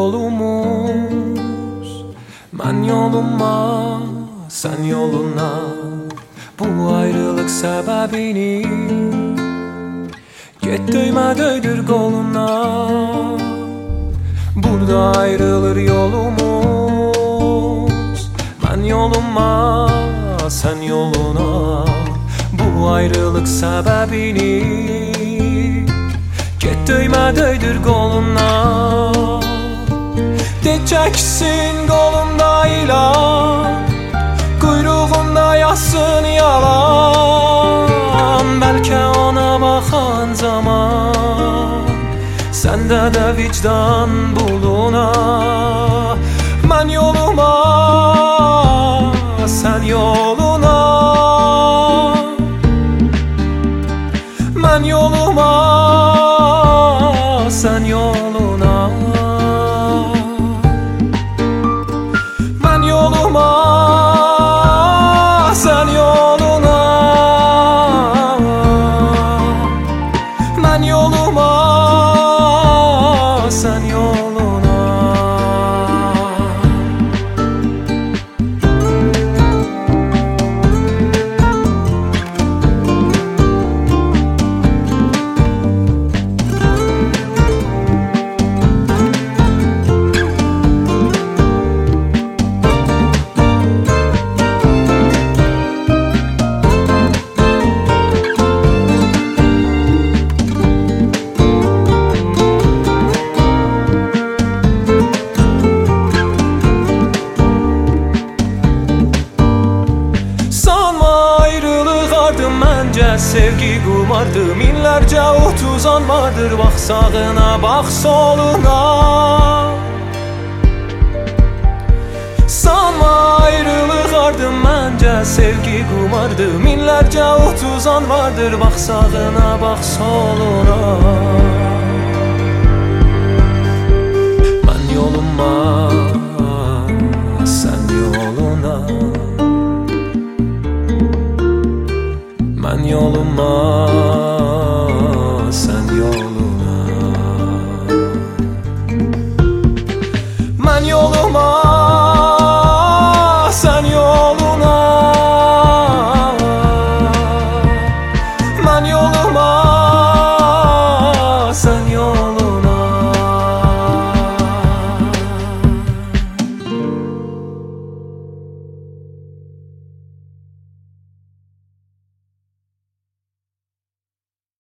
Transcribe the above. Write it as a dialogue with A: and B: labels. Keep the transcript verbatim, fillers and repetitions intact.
A: yolumuz. Ben yoluma, sen yoluna. Bu ayrılık sebebini get döyme döydür koluna. Burada ayrılır yolumuz. Ben yoluma, sen yoluna. Bu ayrılık sebebini get döyme döydür koluna. Diyeceksin kolumda ilan, kuyruğunda yazsın yalan. Belki ona bakan zaman sende de vicdan buluna. Ben yoluma, sen yoluna. Ben yoluma, sen yoluna. Ben yoluma, sen yoluna. Ben yoluma, sen yoluna. Məncə sevgi qumardı, minlərcə otuzan vardır. Bax sağına, bax soluna. Sanma ayrılıq ardı, məncə sevgi qumardı, minlərcə otuzan vardır. Bax sağına, bax soluna. Mən yoluma, sən yoluna. Ben yoluma, sen yoluna. Ben yoluma, sen yoluna. Ben yoluma.